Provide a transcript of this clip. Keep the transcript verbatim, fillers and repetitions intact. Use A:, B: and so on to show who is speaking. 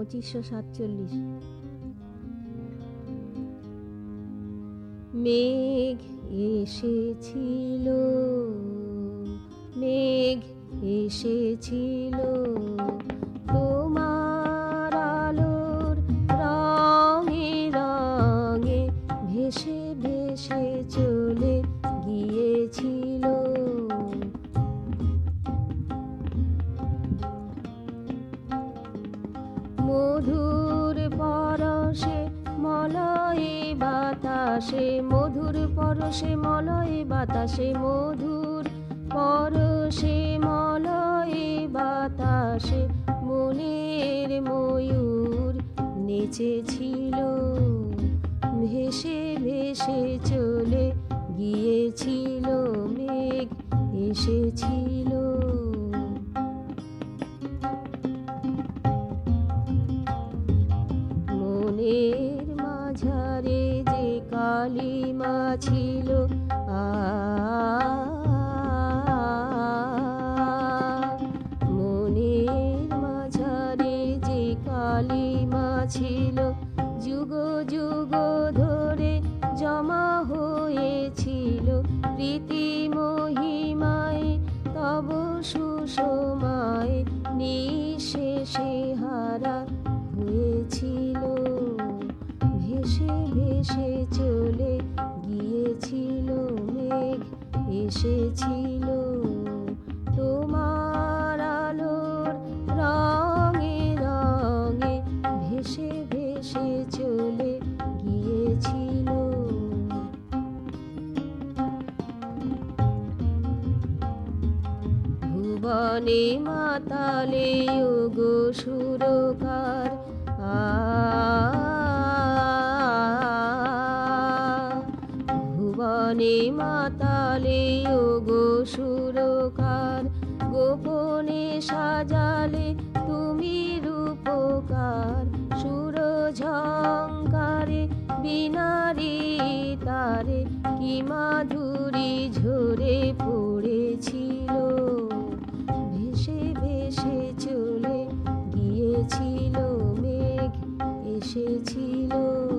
A: পঁচিশশো সাতচল্লিশ। মেঘ এসেছিল, মেঘ এসেছিল, তোমার আলোর রঙে রঙে ভেসে ভেসে চলে গিয়েছিল। মধুর পরশে মলয়ে বাতাসে, মধুর পরশে মলয়ে বাতাসে, মধুর পরশে মলয়ে বাতাসে মনের ময়ূর নেচেছিল। ভেসে ভেসে চলে গিয়েছিল, মেঘ এসেছিল। মনের মাঝারে যে কালিমা ছিল, আ মনের মাঝারে যে কালিমা ছিল, যুগ যুগ ধরে জমা হয়েছিল। প্রীতি মহিমায় তব সুষমায় নিঃশেষে হারা হয়েছিল। ভেসে ভেসে চলে গিয়েছিল, মেঘ এসেছিল। তোমার আলোর রঙে রঙে ভেসে ভেসে চলে গিয়েছিল। ভুবনে মাতালে ওগো সুরকার, আ ভুবনে মাতালে ওগো সুরকার, গোপনে সাজালে তুমি রূপকার। সুর ঝংকারে বিনারি তারে কি মাধুরী ঝরে পড়েছিল। ভেসে ভেসে চলে গিয়েছিল, মেঘ এসেছিল।